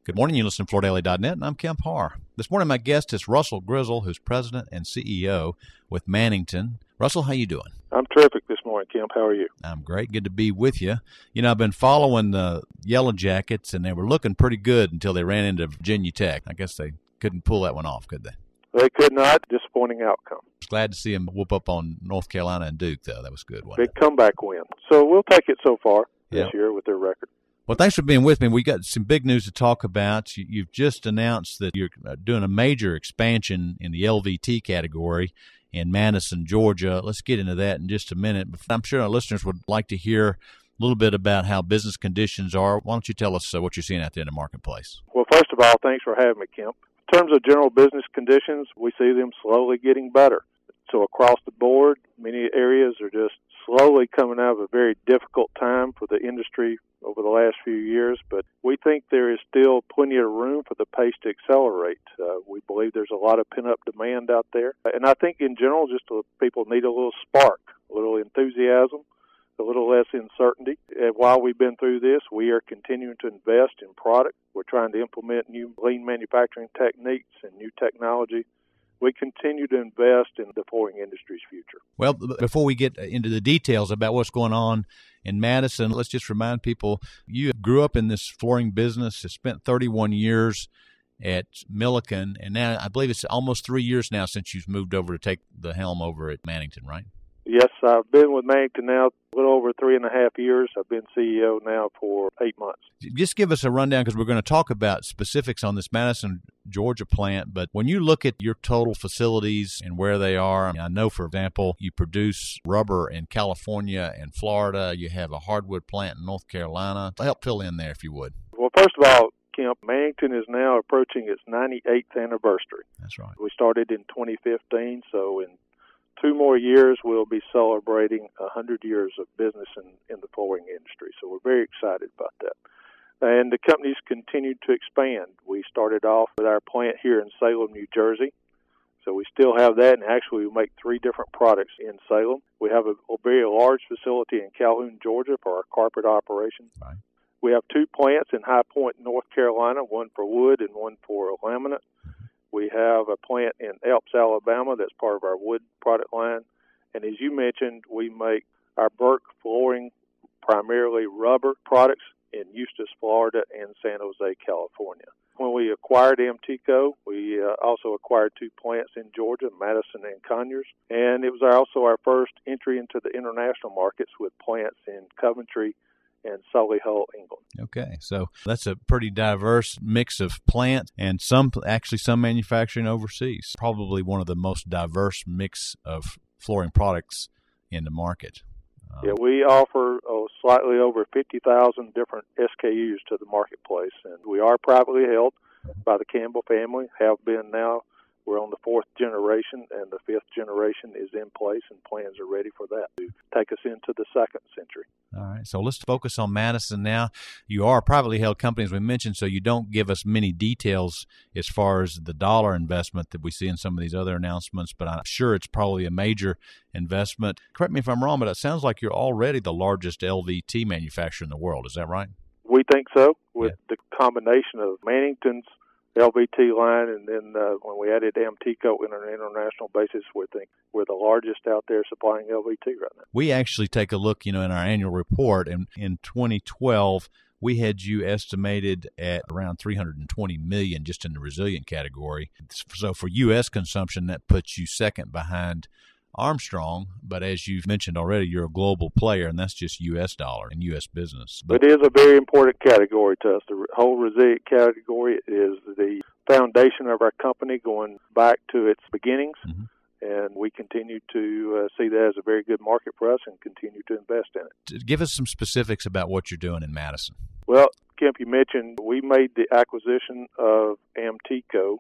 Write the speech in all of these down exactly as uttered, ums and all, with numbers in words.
Good morning. You listen to Florida Daily dot net, and I'm Kemp Harr. This morning, my guest is Russell Grizzle, who's president and C E O with Mannington. Russell, how you doing? I'm terrific this morning, Kemp. How are you? I'm great. Good to be with you. You know, I've been following the Yellow Jackets, and they were looking pretty good until they ran into Virginia Tech. I guess they couldn't pull that one off, could they? They could not. Disappointing outcome. Glad to see them whoop up on North Carolina and Duke, though. That was good. Wasn't Big it? comeback win. So we'll take it so far this Yeah. year with their record. Well, thanks for being with me. We got some big news to talk about. You, you've just announced that you're doing a major expansion in the L V T category in Madison, Georgia. Let's get into that in just a minute. But I'm sure our listeners would like to hear a little bit about how business conditions are. Why don't you tell us uh, what you're seeing out there in the marketplace? Well, first of all, thanks for having me, Kemp. In terms of general business conditions, we see them slowly getting better. So across the board, many areas are just slowly coming out of a very difficult time for the industry over the last few years, but we think there is still plenty of room for the pace to accelerate. Uh, we believe there's a lot of pent-up demand out there, and I think in general just uh, people need a little spark, a little enthusiasm, a little less uncertainty. And while we've been through this, we are continuing to invest in product. We're trying to implement new lean manufacturing techniques and new technology. We continue to invest in the flooring industry's future. Well, before we get into the details about what's going on in Madison, let's just remind people, you grew up in this flooring business, have spent thirty-one years at Milliken, and now I believe it's almost three years now since you've moved over to take the helm over at Mannington, right? Yes, I've been with Mannington now a little over three and a half years. I've been C E O now for eight months. Just give us a rundown, because we're going to talk about specifics on this Madison, Georgia plant. But when you look at your total facilities and where they are, I, mean, I know, for example, you produce rubber in California and Florida. You have a hardwood plant in North Carolina. Help fill in there, if you would. Well, first of all, Kemp, Mannington is now approaching its ninety-eighth anniversary. That's right. We started in twenty fifteen, so in two more years, we'll be celebrating one hundred years of business in, in the flooring industry. So we're very excited about that. And the company's continued to expand. We started off with our plant here in Salem, New Jersey. So we still have that, and actually we make three different products in Salem. We have a, a very large facility in Calhoun, Georgia for our carpet operation. Right. We have two plants in High Point, North Carolina, one for wood and one for laminate. We have a plant in Elps, Alabama, that's part of our wood product line. And as you mentioned, we make our Burke flooring, primarily rubber products, in Eustis, Florida, and San Jose, California. When we acquired Amtico, we uh, also acquired two plants in Georgia, Madison and Conyers. And it was also our first entry into the international markets with plants in Coventry and Solihull, England. Okay, so that's a pretty diverse mix of plant and some, actually some manufacturing overseas. Probably one of the most diverse mix of flooring products in the market. Um, yeah, we offer oh, slightly over fifty thousand different S K Us to the marketplace, and we are privately held by the Campbell family, have been now. We're on the fourth generation, and the fifth generation is in place, and plans are ready for that to take us into the second century. All right, so let's focus on Madison now. You are a privately held company, as we mentioned, so you don't give us many details as far as the dollar investment that we see in some of these other announcements, but I'm sure it's probably a major investment. Correct me if I'm wrong, but it sounds like you're already the largest L V T manufacturer in the world. Is that right? We think so, with Yeah. the combination of Mannington's L V T line, and then uh, when we added Amtico on an international basis, we think we're the largest out there supplying L V T right now. We actually take a look, you know, in our annual report, and in twenty twelve, we had you estimated at around three hundred twenty million dollars just in the resilient category. So for U S consumption, that puts you second behind Armstrong, but as you've mentioned already, you're a global player, and that's just U S dollar and U S business. But it is a very important category to us. The whole resilient category is the foundation of our company going back to its beginnings, mm-hmm. and we continue to uh, see that as a very good market for us and continue to invest in it. Give us some specifics about what you're doing in Madison. Well, Kemp, you mentioned we made the acquisition of Amtico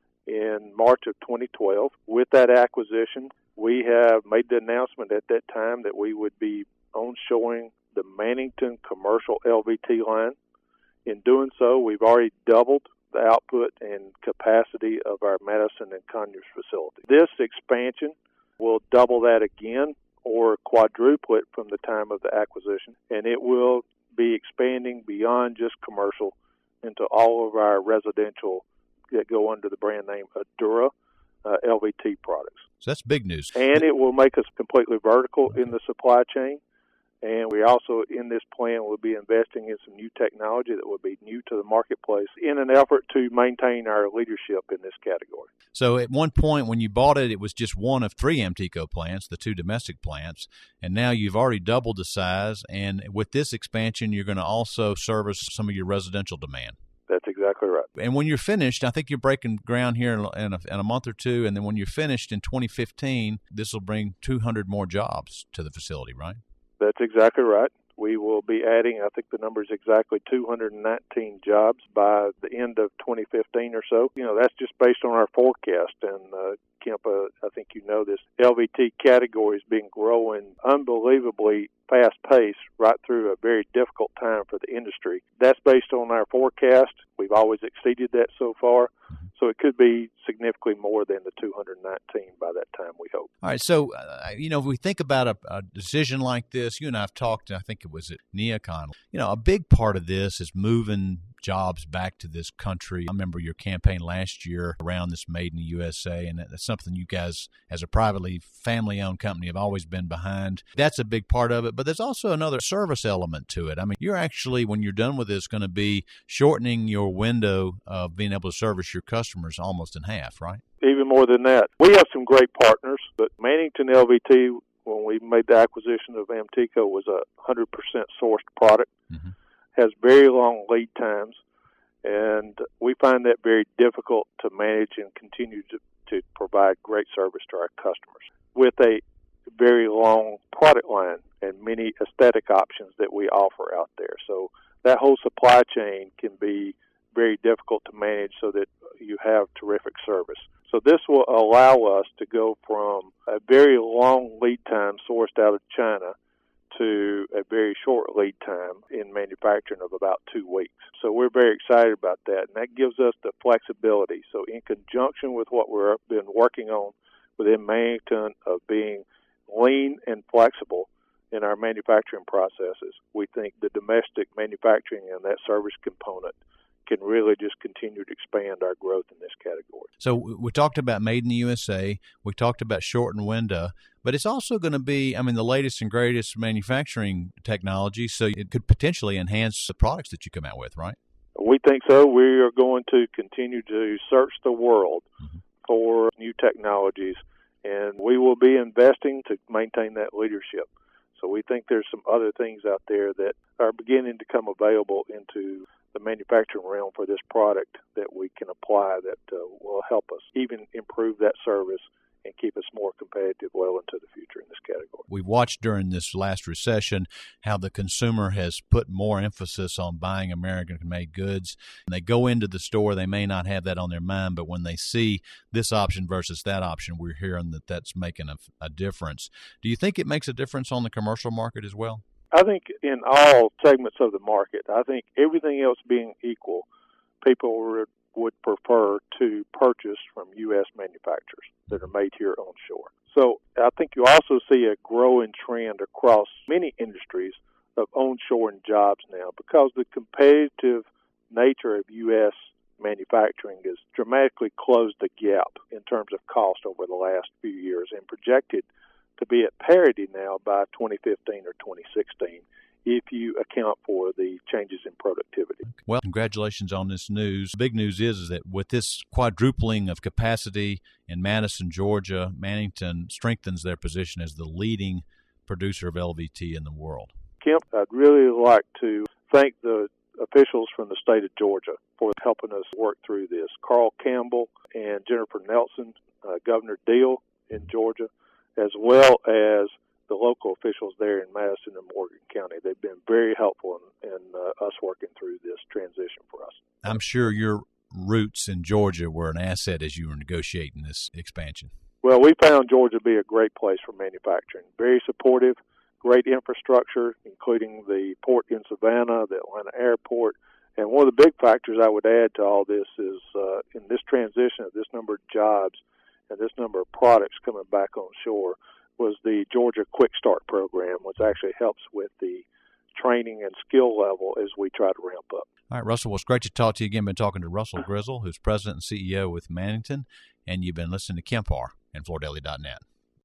in March of twenty twelve. With that acquisition, we have made the announcement at that time that we would be onshoring the Mannington commercial L V T line. In doing so, we've already doubled the output and capacity of our Madison and Conyers facility. This expansion will double that again or quadruple it from the time of the acquisition, and it will be expanding beyond just commercial into all of our residential that go under the brand name Adura uh, L V T products. So that's big news. And it will make us completely vertical in the supply chain. And we also, in this plan, will be investing in some new technology that will be new to the marketplace in an effort to maintain our leadership in this category. So at one point when you bought it, it was just one of three Amteco plants, the two domestic plants, and now you've already doubled the size. And with this expansion, you're going to also service some of your residential demand. That's exactly right. And when you're finished, I think you're breaking ground here in a, in a month or two, and then when you're finished in twenty fifteen, this will bring two hundred more jobs to the facility, right? That's exactly right. We will be adding, I think the number is exactly two hundred nineteen jobs by the end of twenty fifteen or so. You know, that's just based on our forecast. And, uh, Kemp, uh, I think you know this L V T category has been growing unbelievably fast pace right through a very difficult time for the industry. That's based on our forecast. We've always exceeded that so far. So it could be significantly more than the two hundred nineteen by that time, we hope. All right. So, uh, you know, if we think about a, a decision like this, you and I have talked, I think it was at NeoCon, you know, a big part of this is moving jobs back to this country. I remember your campaign last year around this Made in the U S A, and that's something you guys, as a privately family-owned company, have always been behind. That's a big part of it, but there's also another service element to it. I mean, you're actually, when you're done with this, going to be shortening your window of being able to service your customers almost in half, right? Even more than that. We have some great partners, but Mannington L V T, when we made the acquisition of Amteco, was a one hundred percent sourced product. Mm-hmm. Has very long lead times, and we find that very difficult to manage and continue to, to provide great service to our customers. With a very long product line and many aesthetic options that we offer out there. So that whole supply chain can be very difficult to manage so that you have terrific service. So this will allow us to go from a very long lead time sourced out of China to a very short lead time in manufacturing of about two weeks. So we're very excited about that, and that gives us the flexibility. So in conjunction with what we've been working on within Mannington of being lean and flexible in our manufacturing processes, we think the domestic manufacturing and that service component can really just continue to expand our growth in this category. So we talked about Made in the U S A. We talked about shortened window, but it's also going to be, I mean, the latest and greatest manufacturing technology, so it could potentially enhance the products that you come out with, right? We think so. We are going to continue to search the world mm-hmm. for new technologies, and we will be investing to maintain that leadership. So we think there's some other things out there that are beginning to come available into the manufacturing realm for this product that we can apply that uh, will help us even improve that service and keep us more competitive well into the future in this category. We've watched during this last recession how the consumer has put more emphasis on buying American-made goods. And they go into the store, they may not have that on their mind, but when they see this option versus that option, we're hearing that that's making a, a difference. Do you think it makes a difference on the commercial market as well? I think in all segments of the market, I think everything else being equal, people would, would prefer to purchase from U S manufacturers that are made here onshore. So I think you also see a growing trend across many industries of onshoring jobs now because the competitive nature of U S manufacturing has dramatically closed the gap in terms of cost over the last few years and projected to be at parity now by twenty fifteen or twenty sixteen if you account for the changes in productivity. Well, congratulations on this news. The big news is, is that with this quadrupling of capacity in Madison, Georgia, Mannington strengthens their position as the leading producer of L V T in the world. Kemp, I'd really like to thank the officials from the state of Georgia for helping us work through this. Carl Campbell and Jennifer Nelson, uh, Governor Deal in Georgia, as well as the local officials there in Madison and Morgan County. They've been very helpful in, in uh, us working through this transition for us. I'm sure your roots in Georgia were an asset as you were negotiating this expansion. Well, we found Georgia to be a great place for manufacturing. Very supportive, great infrastructure, including the port in Savannah, the Atlanta airport. And one of the big factors I would add to all this is uh, in this transition of this number of jobs and this number of products coming back on shore was the Georgia Quick Start program, which actually helps with the training and skill level as we try to ramp up. All right, Russell, well, it's great to talk to you again. Been talking to Russell Grizzle, who's president and C E O with Mannington, and you've been listening to Kemp R and Florida Daily dot net.